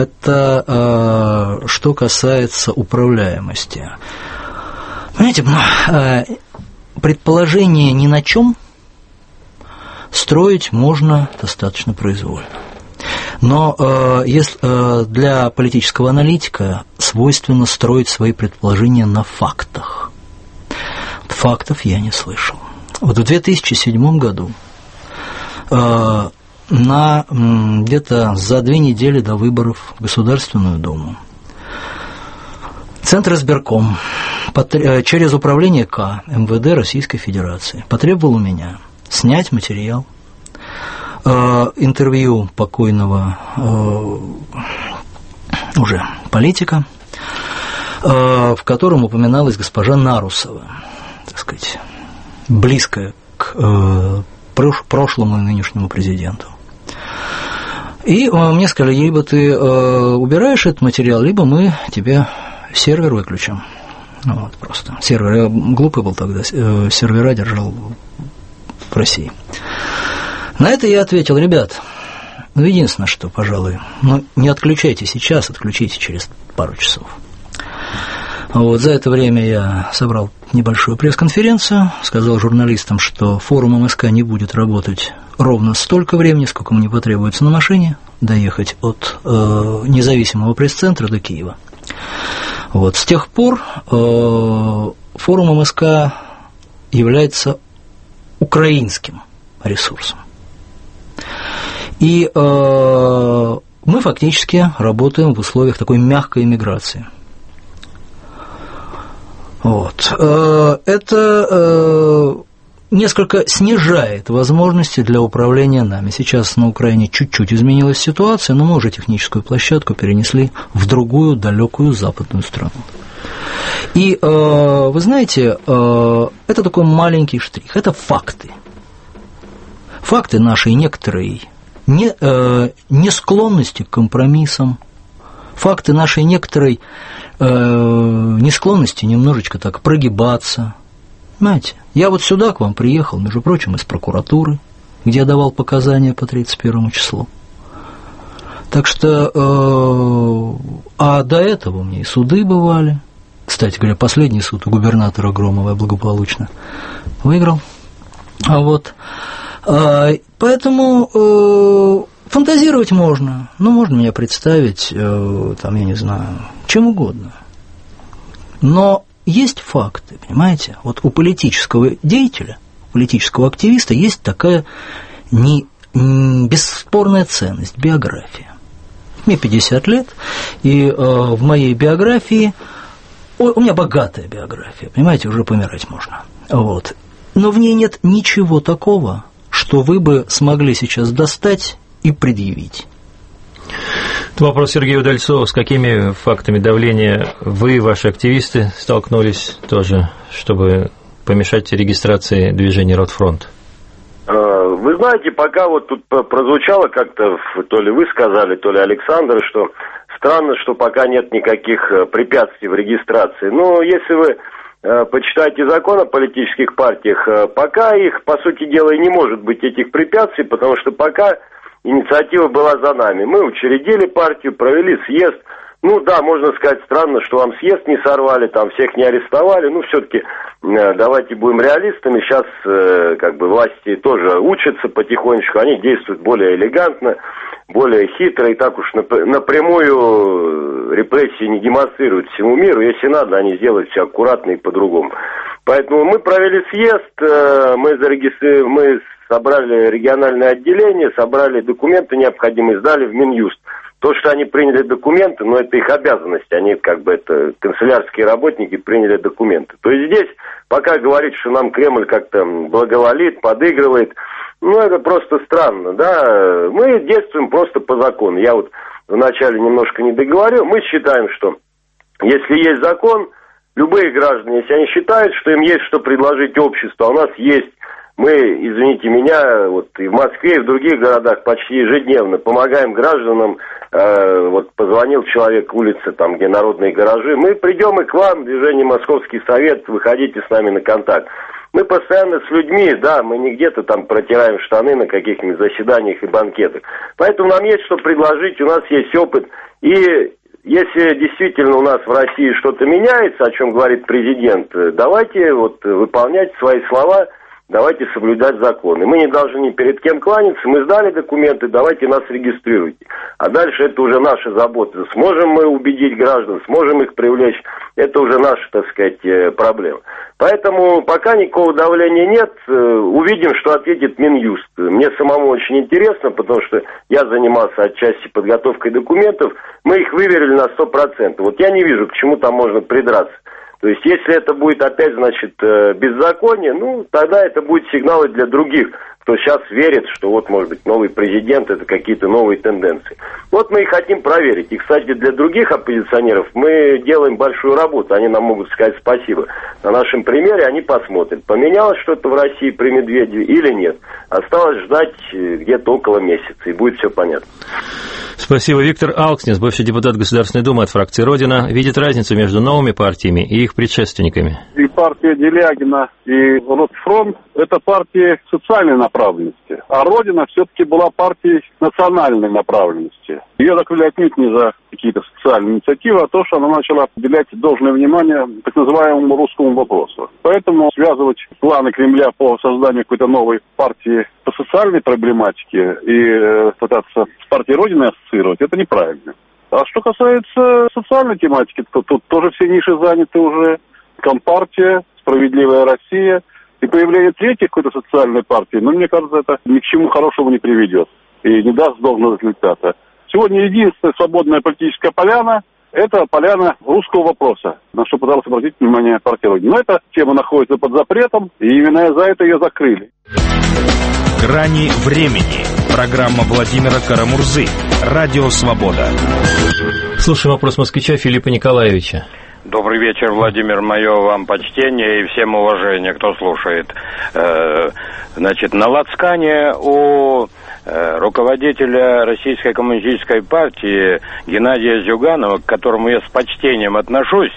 это что касается управляемости. Понимаете, предположение ни на чем строить можно достаточно произвольно. Но если для политического аналитика свойственно строить свои предположения на фактах. Фактов я не слышал. Вот в 2007 году, где-то за 2 недели до выборов в Государственную Думу, Центр избирком через управление К МВД Российской Федерации потребовал у меня снять материал, интервью покойного уже политика, в котором упоминалась госпожа Нарусова, так сказать, близкая к прошлому и нынешнему президенту. И мне сказали, либо ты убираешь этот материал, либо мы тебе сервер выключим. Вот, просто. Сервер, я глупый был тогда, сервера держал в России. На это я ответил, ребят, ну, единственное, что, пожалуй, не отключайте сейчас, отключите через пару часов. Вот, за это время я собрал небольшую пресс-конференцию, сказал журналистам, что форум МСК не будет работать ровно столько времени, сколько мне потребуется на машине доехать от независимого пресс-центра до Киева. Вот, с тех пор форум МСК является украинским ресурсом. И мы фактически работаем в условиях такой мягкой иммиграции. Вот. Это несколько снижает возможности для управления нами. Сейчас на Украине чуть-чуть изменилась ситуация, но мы уже техническую площадку перенесли в другую далекую западную страну. И вы знаете, это такой маленький штрих, это факты. Факты нашей некоторой несклонности к компромиссам, факты нашей некоторой несклонности немножечко так прогибаться. Понимаете, я вот сюда к вам приехал, между прочим, из прокуратуры, где я давал показания по 31 числу. Так что, а до этого у меня и суды бывали. Кстати говоря, последний суд у губернатора Громова я благополучно выиграл. А вот, поэтому Фантазировать можно. Ну, можно меня представить, там, я не знаю, чем угодно. Но есть факты, понимаете? Вот у политического деятеля, политического активиста есть такая бесспорная ценность – биография. Мне 50 лет, и в моей биографии, у меня богатая биография, понимаете, уже помирать можно. Вот. Но в ней нет ничего такого, что вы бы смогли сейчас достать и предъявить. Вопрос Сергею Удальцову. С какими фактами давления вы и ваши активисты столкнулись тоже, чтобы помешать регистрации движения «Ротфронт»? Вы знаете, пока вот тут прозвучало как-то, то ли вы сказали, то ли Александр, что странно, что пока нет никаких препятствий в регистрации. Но если вы почитайте закон о политических партиях, пока их, по сути дела, и не может быть этих препятствий, потому что пока инициатива была за нами. Мы учредили партию, провели съезд. Ну да, можно сказать, странно, что вам съезд не сорвали, там всех не арестовали. Ну, все-таки давайте будем реалистами. Сейчас как бы власти тоже учатся потихонечку, они действуют более элегантно, более хитро, и так уж напрямую репрессии не демонстрируют всему миру. Если надо, они сделают все аккуратно и по-другому. Поэтому мы провели съезд, мы собрали региональное отделение, собрали документы необходимые, сдали в Минюст. То, что они приняли документы, но это их обязанность, они как бы это канцелярские работники приняли документы. То есть здесь пока говорить, что нам Кремль как-то благоволит, подыгрывает, ну это просто странно, да. Мы действуем просто по закону. Я вот вначале немножко не договорил. Мы считаем, что если есть закон, любые граждане, если они считают, что им есть что предложить обществу, а у нас есть. Мы, извините меня, вот и в Москве, и в других городах почти ежедневно помогаем гражданам. Вот позвонил человек улице, там, где народные гаражи. Мы придем и к вам, движение «Московский совет», выходите с нами на контакт. Мы постоянно с людьми, да, мы не где-то там протираем штаны на каких-нибудь заседаниях и банкетах. Поэтому нам есть что предложить, у нас есть опыт. И если действительно у нас в России что-то меняется, о чем говорит президент, давайте вот выполнять свои слова. Давайте соблюдать законы. Мы не должны ни перед кем кланяться, мы сдали документы, давайте нас регистрируйте. А дальше это уже наша забота. Сможем мы убедить граждан, сможем их привлечь, это уже наша, так сказать, проблема. Поэтому пока никакого давления нет, увидим, что ответит Минюст. Мне самому очень интересно, потому что я занимался отчасти подготовкой документов, мы их выверили на 100%. Вот я не вижу, к чему там можно придраться. То есть, если это будет опять, значит, беззаконие, ну, тогда это будет сигналы для других, кто сейчас верит, что вот, может быть, новый президент – это какие-то новые тенденции. Вот мы и хотим проверить. И, кстати, для других оппозиционеров мы делаем большую работу, они нам могут сказать спасибо. На нашем примере они посмотрят, поменялось что-то в России при Медведеве или нет. Осталось ждать где-то около месяца, и будет все понятно. Спасибо. Виктор Алкснис, бывший депутат Государственной Думы от фракции «Родина», видит разницу между новыми партиями и их предшественниками. И партия Делягина, и Ротфронт – это партии социальной направленности. А «Родина» все-таки была партией национальной направленности. Ее закрыли отнюдь не за какие-то социальные инициативы, а то, что она начала уделять должное внимание так называемому русскому вопросу. Поэтому связывать планы Кремля по созданию какой-то новой партии по социальной проблематике и пытаться с партией Родины ассоциировать, это неправильно. А что касается социальной тематики, то тут тоже все ниши заняты уже. Компартия, Справедливая Россия и появление третьей какой-то социальной партии, ну, мне кажется, это ни к чему хорошему не приведет и не даст должного результата. Сегодня единственная свободная политическая поляна – это поляна русского вопроса, на что пыталась обратить внимание партия Родина. Но эта тема находится под запретом, и именно за это ее закрыли. «Грани времени». Программа Владимира Карамурзы. Радио «Свобода». Слушаем вопрос москвича Филиппа Николаевича. Добрый вечер, Владимир, мое вам почтение и всем уважение, кто слушает. Значит, на лацкане у руководителя Российской коммунистической партии Геннадия Зюганова, к которому я с почтением отношусь,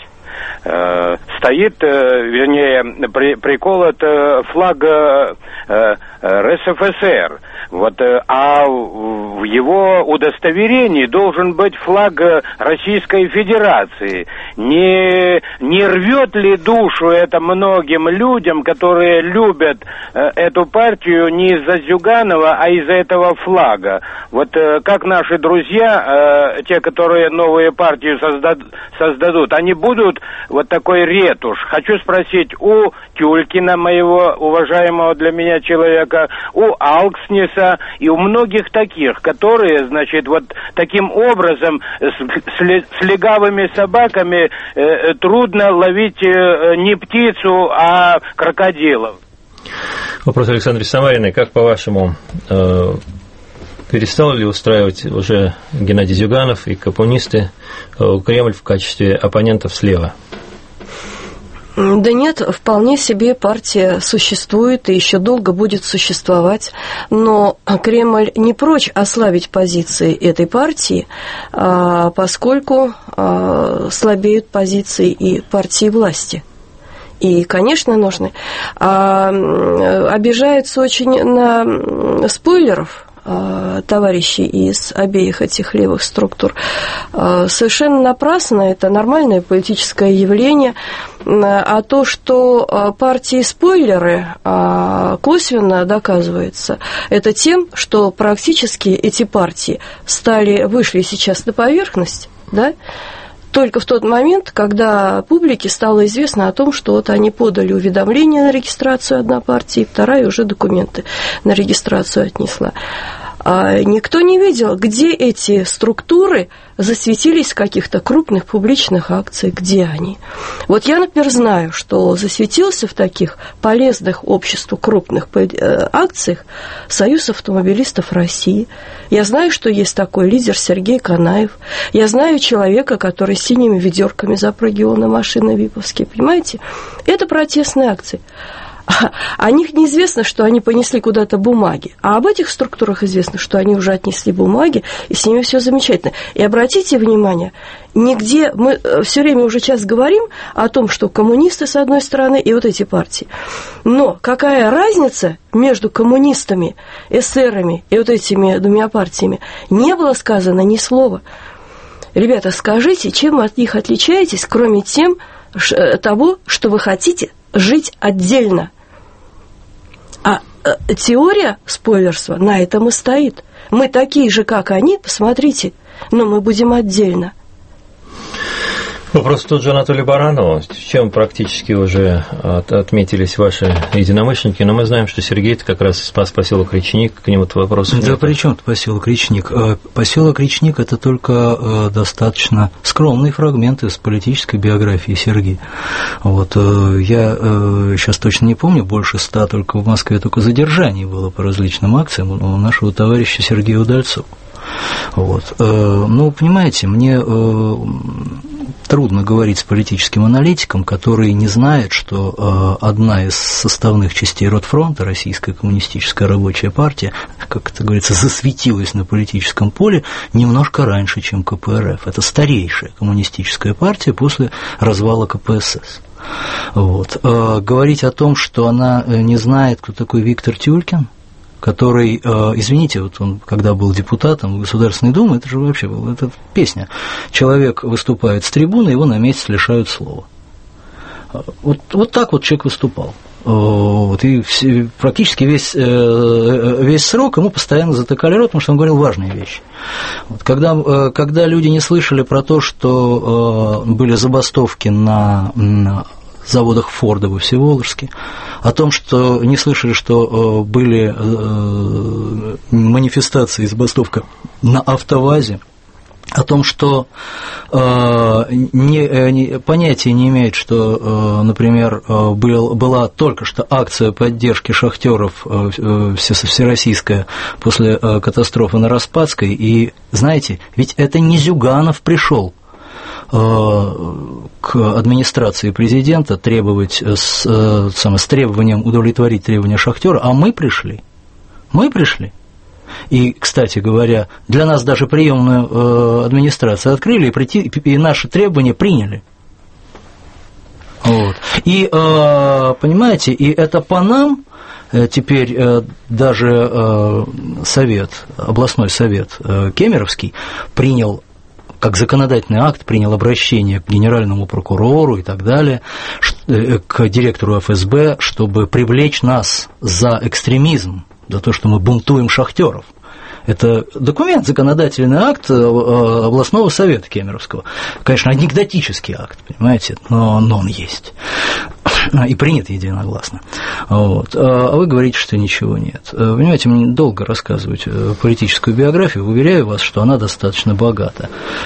стоит, вернее, приколот флаг РСФСР. А в его удостоверении должен быть флаг Российской Федерации. Не рвет ли душу это многим людям, которые любят эту партию не из-за Зюганова, а из-за этого флага? Как наши друзья, те, которые новые партии создадут, они будут такой ретушь. Хочу спросить у Тюлькина, моего уважаемого для меня человека, у Алкснеса и у многих таких, которые, таким образом с легавыми собаками трудно ловить не птицу, а крокодилов. Вопрос Александра Самарина. Как, по-вашему, перестал ли устраивать уже Геннадий Зюганов и коммунисты Кремль в качестве оппонентов слева? Да нет, вполне себе партия существует и еще долго будет существовать, но Кремль не прочь ослабить позиции этой партии, поскольку слабеют позиции и партии власти. И, конечно, нужны. Обижаются очень на спойлеров товарищи из обеих этих левых структур. Совершенно напрасно, это нормальное политическое явление. А то, что партии-спойлеры косвенно доказывается, это тем, что практически эти партии вышли сейчас на поверхность, да, только в тот момент, когда публике стало известно о том, что они подали уведомление на регистрацию, одна партия, и вторая уже документы на регистрацию отнесла. Никто не видел, где эти структуры засветились в каких-то крупных публичных акциях, где они. Я, например, знаю, что засветился в таких полезных обществу крупных акциях Союз автомобилистов России. Я знаю, что есть такой лидер Сергей Канаев. Я знаю человека, который с синими ведерками запрыгивал на машины виповские, понимаете? Это протестные акции. О них неизвестно, что они понесли куда-то бумаги, а об этих структурах известно, что они уже отнесли бумаги, и с ними все замечательно. И обратите внимание, нигде мы все время уже сейчас говорим о том, что коммунисты с одной стороны и эти партии. Но какая разница между коммунистами, эсерами и этими двумя партиями? Не было сказано ни слова. Ребята, скажите, чем вы от них отличаетесь, кроме того, что вы хотите жить отдельно? А теория спойлерства на этом и стоит. Мы такие же, как они, посмотрите, но мы будем отдельно. Вопрос тот же Анатолию Баранову. Чем практически уже отметились ваши единомышленники, но мы знаем, что Сергей-то как раз спас поселок Речник, к нему-то вопросов нет. Да при чем поселок Речник? Поселок Речник – это только достаточно скромный фрагмент из политической биографии Сергея. Я сейчас точно не помню, больше 100 только в Москве только задержаний было по различным акциям у нашего товарища Сергея Удальцова. Понимаете, мне трудно говорить с политическим аналитиком, который не знает, что одна из составных частей Ротфронта, Российская коммунистическая рабочая партия, как это говорится, засветилась на политическом поле немножко раньше, чем КПРФ. Это старейшая коммунистическая партия после развала КПСС. Говорить о том, что она не знает, кто такой Виктор Тюлькин, который, извините, он когда был депутатом Государственной Думы, это же вообще была песня. Человек выступает с трибуны, его на месяц лишают слова. Так человек выступал. И практически весь срок ему постоянно затыкали рот, потому что он говорил важные вещи. Когда люди не слышали про то, что были забастовки на заводах Форда во Всеволожске, о том, что не слышали, что были манифестации, забастовка на АвтоВАЗе, о том, что понятия не имеет, что, например, была только что акция поддержки шахтеров всероссийская после катастрофы на Распадской, и, знаете, ведь это не Зюганов пришел к администрации президента требовать с требованием удовлетворить требования шахтера, а мы пришли. И, кстати говоря, для нас даже приемную администрацию открыли и наши требования приняли. И, понимаете, и это по нам теперь даже областной совет Кемеровский принял, как законодательный акт, принял обращение к генеральному прокурору и так далее, к директору ФСБ, чтобы привлечь нас за экстремизм, за то, что мы бунтуем шахтеров. Это документ, законодательный акт областного совета Кемеровского. Конечно, анекдотический акт, понимаете, но он есть. И принят единогласно. Вот. А вы говорите, что ничего нет. Понимаете, мне долго рассказывать политическую биографию. Уверяю вас, что она достаточно богата.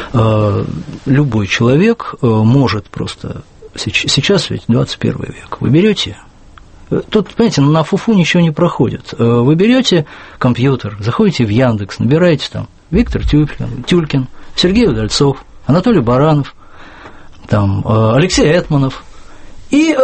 Любой человек может просто... Сейчас ведь 21 век. Вы берете... Тут, понимаете, на фуфу ничего не проходит. Вы берете компьютер, заходите в Яндекс, набираете там Виктор Тюлькин, Сергей Удальцов, Анатолий Баранов, там, Алексей Этманов. И,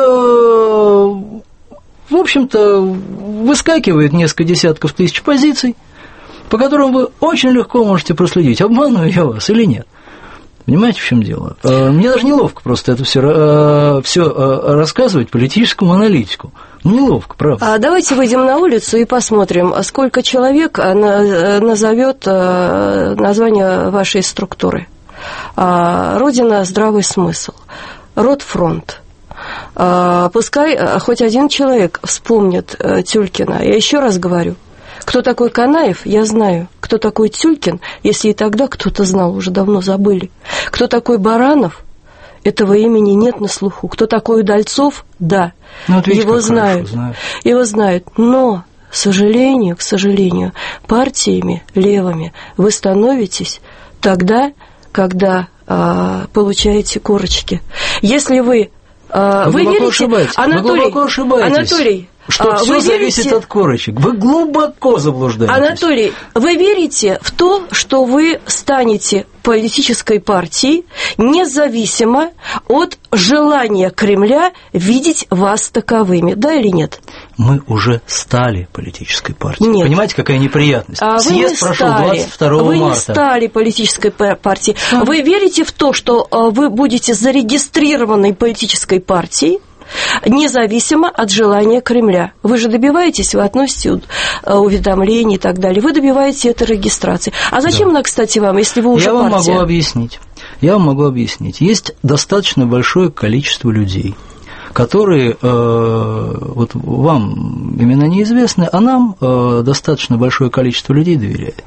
в общем-то, выскакивает несколько десятков тысяч позиций, по которым вы очень легко можете проследить, обманываю я вас или нет. Понимаете, в чем дело? Мне даже неловко просто это все рассказывать политическому аналитику. Неловко, правда. Давайте выйдем на улицу и посмотрим, сколько человек назовет название вашей структуры. Родина, здравый смысл. Ротфронт. Пускай хоть один человек вспомнит Тюлькина. Я еще раз говорю. Кто такой Канаев, я знаю. Кто такой Тюлькин, если и тогда кто-то знал, уже давно забыли. Кто такой Баранов, этого имени нет на слуху. Кто такой Удальцов, да, его знают. Его знают. Но, к сожалению, партиями левыми вы становитесь тогда, когда получаете корочки. Если вы верите, Анатолий, что все зависит от корочек. Вы глубоко заблуждаетесь. Анатолий, вы верите в то, что вы станете политической партией, независимо от желания Кремля видеть вас таковыми, да или нет? Мы уже стали политической партией. Нет. Понимаете, какая неприятность? Съезд прошел 22 марта. Вы не стали политической партией. Вы верите в то, что вы будете зарегистрированной политической партией, независимо от желания Кремля. Вы же добиваетесь, вы относите уведомления и так далее, вы добиваетесь этой регистрации. А зачем она, кстати, вам, если вы уже партия? Я вам могу объяснить. Есть достаточно большое количество людей, которые, вот вам имена неизвестны, а нам достаточно большое количество людей доверяет.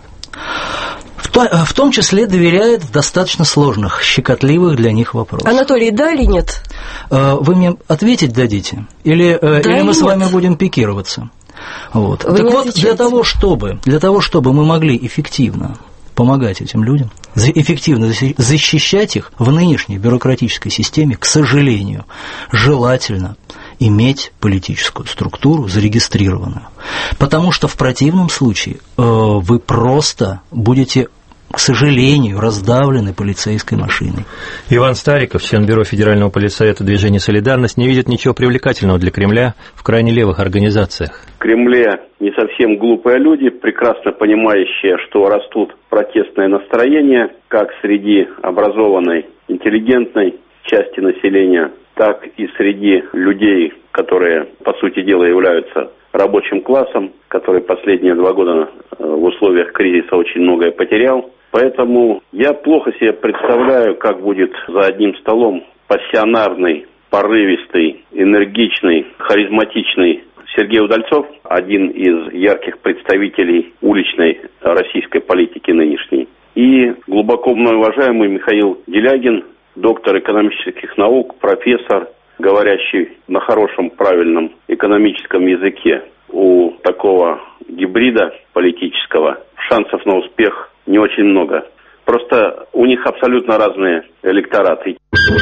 В том числе доверяет в достаточно сложных, щекотливых для них вопросах. Анатолий, да или нет? Вы мне ответить дадите? Или мы с вами будем пикироваться? Вот. Так вот, для того, чтобы мы могли эффективно помогать этим людям, эффективно защищать их в нынешней бюрократической системе, к сожалению, желательно иметь политическую структуру зарегистрированную. Потому что в противном случае вы просто будете, к сожалению, раздавлены полицейской машиной. Иван Стариков, член Бюро Федерального политсовета движения «Солидарность», не видит ничего привлекательного для Кремля в крайне левых организациях. В Кремле не совсем глупые люди, прекрасно понимающие, что растут протестные настроения, как среди образованной, интеллигентной части населения, так и среди людей, которые, по сути дела, являются рабочим классом, который последние 2 года в условиях кризиса очень многое потерял. Поэтому я плохо себе представляю, как будет за одним столом пассионарный, порывистый, энергичный, харизматичный Сергей Удальцов, один из ярких представителей уличной российской политики нынешней, и глубоко мной уважаемый Михаил Делягин, доктор экономических наук, профессор, говорящий на хорошем, правильном экономическом языке. У такого гибрида политического шансов на успех не очень много. Просто у них абсолютно разные электораты.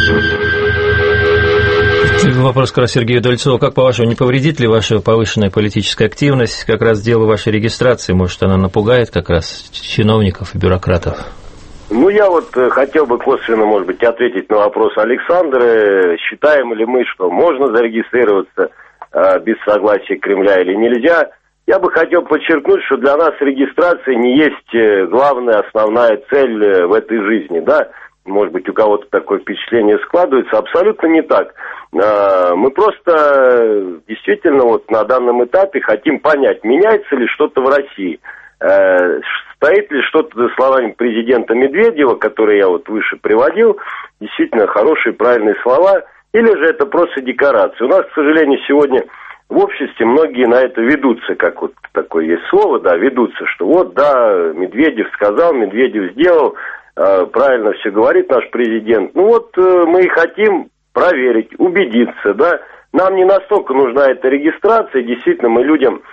Вопрос как раз Сергею Удальцову. Как, по-вашему, не повредит ли ваша повышенная политическая активность как раз делу вашей регистрации? Может, она напугает как раз чиновников и бюрократов? Ну, я вот хотел бы косвенно, может быть, ответить на вопрос Александра. Считаем ли мы, что можно зарегистрироваться без согласия Кремля или нельзя? Я бы хотел подчеркнуть, что для нас регистрация не есть главная, основная цель в этой жизни, да. может быть, у кого-то такое впечатление складывается, абсолютно не так. Мы просто действительно вот на данном этапе хотим понять, меняется ли что-то в России. Стоит ли что-то за словами президента Медведева, которые я вот выше приводил, действительно хорошие, правильные слова, или же это просто декорация. У нас, к сожалению, сегодня в обществе многие на это ведутся, как вот такое есть слово, да, ведутся, что вот, да, Медведев сказал, Медведев сделал, правильно все говорит наш президент. Ну вот мы и хотим проверить, убедиться, да. Нам не настолько нужна эта регистрация, действительно мы людям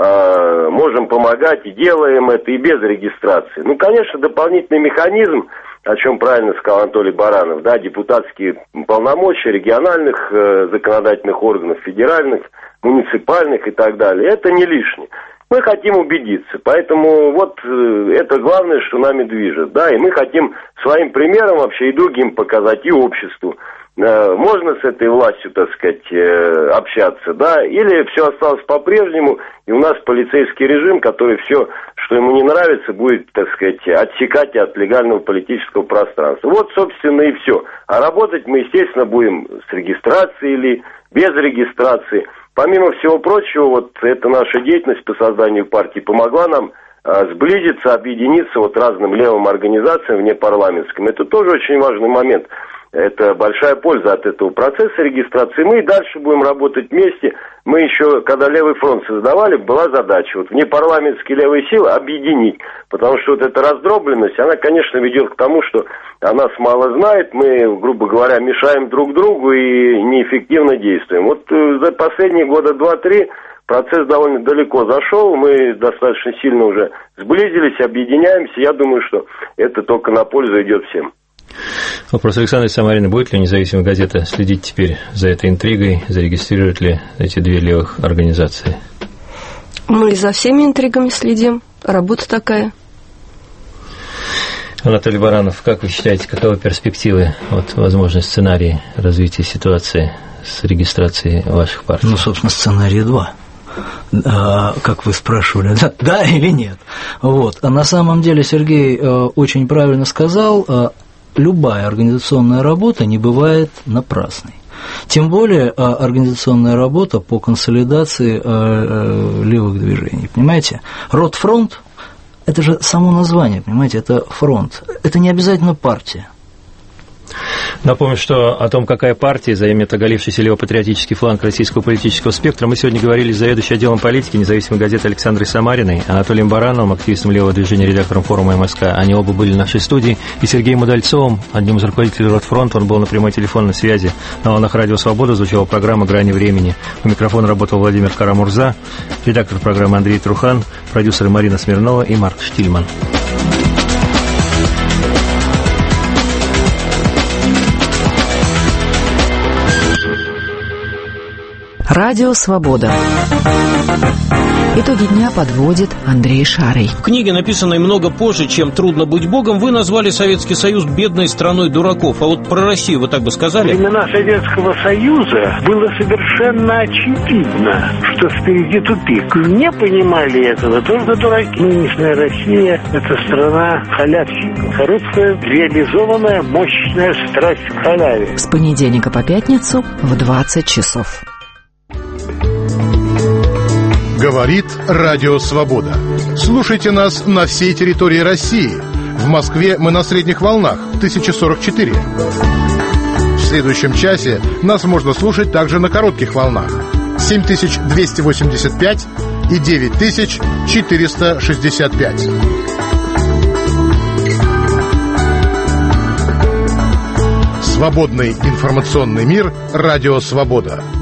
можем помогать и делаем это и без регистрации. Ну, конечно, дополнительный механизм, о чем правильно сказал Анатолий Баранов, да, депутатские полномочия региональных законодательных органов, федеральных, муниципальных и так далее, это не лишнее. Мы хотим убедиться, поэтому вот это главное, что нами движет, да, и мы хотим своим примером вообще и другим показать, и обществу. Можно с этой властью, так сказать, общаться, да, или все осталось по-прежнему, и у нас полицейский режим, который все, что ему не нравится, будет, так сказать, отсекать от легального политического пространства. Вот, собственно, и все. А работать мы, естественно, будем с регистрацией или без регистрации. Помимо всего прочего, вот эта наша деятельность по созданию партии помогла нам сблизиться, объединиться вот разным левым организациям внепарламентским. Это тоже очень важный момент. Это большая польза от этого процесса регистрации. Мы и дальше будем работать вместе. Мы еще, когда Левый фронт создавали, была задача вот внепарламентские левые силы объединить. Потому что вот эта раздробленность, она, конечно, ведет к тому, что о нас мало знает. Мы, грубо говоря, мешаем друг другу и неэффективно действуем. Вот за последние года 2-3 процесс довольно далеко зашел. Мы достаточно сильно уже сблизились, объединяемся. Я думаю, что это только на пользу идет всем. Вопрос Александра Самарина. Будет ли независимая газета следить теперь за этой интригой, зарегистрируют ли эти две левых организации? Мы за всеми интригами следим. Работа такая. Анатолий Баранов, как вы считаете, каковы перспективы, вот, возможный сценарий развития ситуации с регистрацией ваших партий? Ну, собственно, сценарий 2. Как вы спрашивали, да или нет? Вот. А на самом деле Сергей очень правильно сказал, любая организационная работа не бывает напрасной. Тем более организационная работа по консолидации левых движений. Понимаете? Ротфронт – это же само название, понимаете, это фронт. Это не обязательно партия. Напомню, что о том, какая партия займет оголившийся левопатриотический фланг российского политического спектра, мы сегодня говорили с заведующей отделом политики независимой газеты Александрой Самариной, Анатолием Барановым, активистом левого движения, редактором форума МСК. Они оба были в нашей студии. И Сергеем Удальцовым, одним из руководителей Ротфронта, он был на прямой телефонной связи. На волнах Радио Свобода звучала программа «Грани времени». У микрофона работал Владимир Карамурза, редактор программы Андрей Трухан, продюсеры Марина Смирнова и Марк Штильман. Радио «Свобода». Итоги дня подводит Андрей Шарый. В книге, написанной много позже, чем «Трудно быть Богом», вы назвали Советский Союз бедной страной дураков. А вот про Россию вы так бы сказали? Во времена Советского Союза было совершенно очевидно, что впереди тупик. Не понимали этого только дураки. Нынешняя Россия – это страна халявщиков. Короткая, реализованная, мощная страсть к халяве. С понедельника по пятницу в 20 часов. Говорит Радио Свобода. Слушайте нас на всей территории России. В Москве мы на средних волнах 1044. В следующем часе нас можно слушать также на коротких волнах 7285 и 9465. Свободный информационный мир. Радио Свобода.